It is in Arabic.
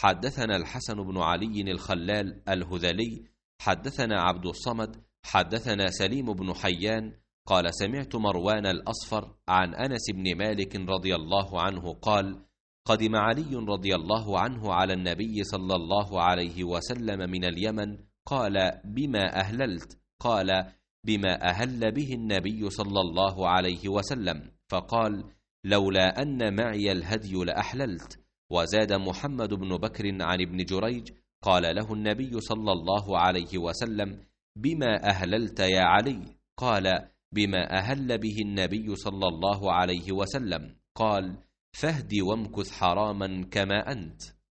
حدثنا الحسن بن علي الخلال الهذلي حدثنا عبد الصمد حدثنا سليم بن حيان قال سمعت مروان الأصفر عن أنس بن مالك رضي الله عنه قال قدم علي رضي الله عنه على النبي صلى الله عليه وسلم من اليمن قال بما أهللت؟ قال بما أهل به النبي صلى الله عليه وسلم، فقال لولا أن معي الهدي لأحللت. وزاد محمد بن بكر عن ابن جريج قال له النبي صلى الله عليه وسلم بما أهللت يا علي؟ قال بما أهل به النبي صلى الله عليه وسلم. قال فاهد وامكث حراما كما أنت.